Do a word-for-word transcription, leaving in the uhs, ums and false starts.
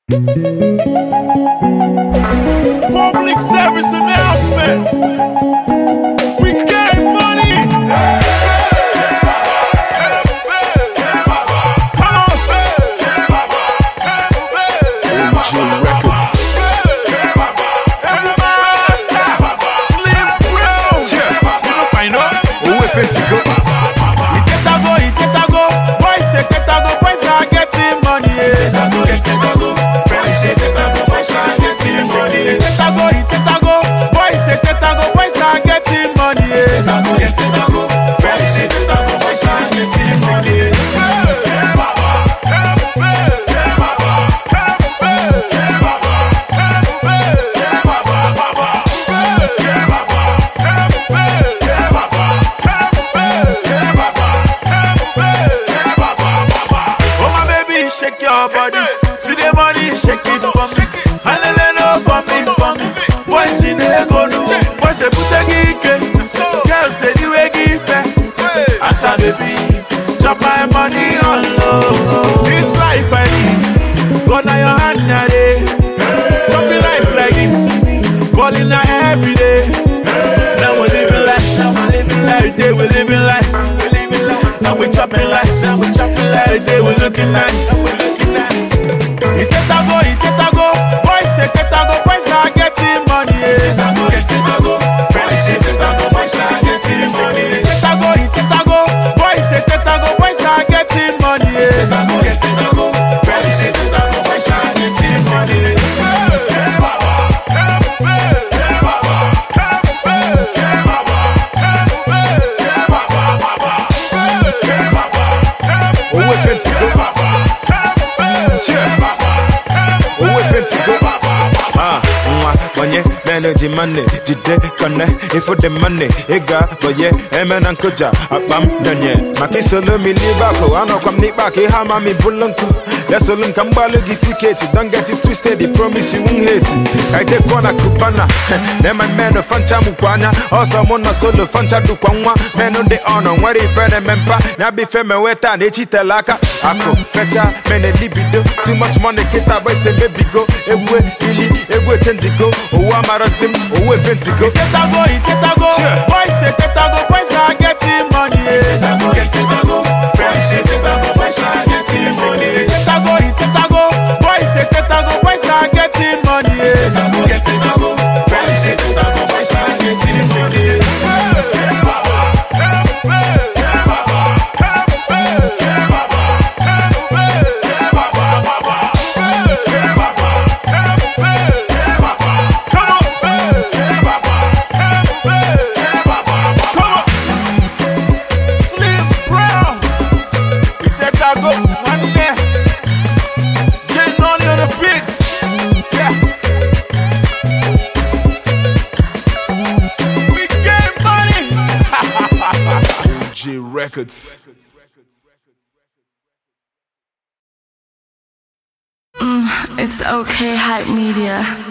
Public service announcement. We get money. Come on. M G Records. Slim Brown. Yeah. You know find out. Who if it's go? Itetago, Itetago. Boys say Itetago, boys are getting money. Itetago, Itetago. Boys say Itetago, boys are getting money. Itetago, Itetago. Boys say Itetago, boys are getting money. Itetago, Itetago. Boys say Itetago, boys are getting money. Oh my baby, shake your body. See the money, shake it for me. Hallelujah for me, for me. Boys she never go do. Boys say put a geek. Girls say the way give it. As a baby, drop my money on low. This life I need. Go now your hand now day. Drop the life like this. Calling her every day. Now we living life. Now we living life. Day we living life. We living life. Now we chopping life. Now we chopping life. Day we looking nice. Now we looking nice. Itetago, Itetago. Boys say Itetago. Boys are getting money. Itetago, Itetago. Boys say Itetago, boys are getting money. Itetago, Itetago. Boys say Itetago. Boys are getting money. Itetago, Itetago. Boys say Itetago, boys are getting money. Who if it's go? Yeah. Who if it's go? Ah, mwa, wanye, melody money, jide kone, ifo the money, ega, boye, emen ankoja, apam, donye. Maki solo mi libako, ano kam nipaki, hama mi bulunko. Yes, alone can ballogi ticket, don't get it twisted, they promise you won't hate it. I take one a kupana, then my man of Fancha Mukwana, also mona solo Fancha Dukwanwa, men on the honor, what if I remember, Nabi Feme Weta, Nechita Laka, Ako, Fecha, men a libido, too much money, Kita by say baby go, Ewe, Ili, Ewe Tendigo, Owamarasim, Owe Ventigo. Itetago, Itetago. Boys say Itetago. Boys are getting money. Itetago, Itetago, boys say Itetago, boys are getting money. Itetago, Itetago. Boys say Itetago. Boys are getting money. Itetago, Itetago, boys say Itetago, boys are getting money. Slim Brown. Itetago, one day. Getting on the beat. Yeah. We get money. M G Records. It's okay, hype media.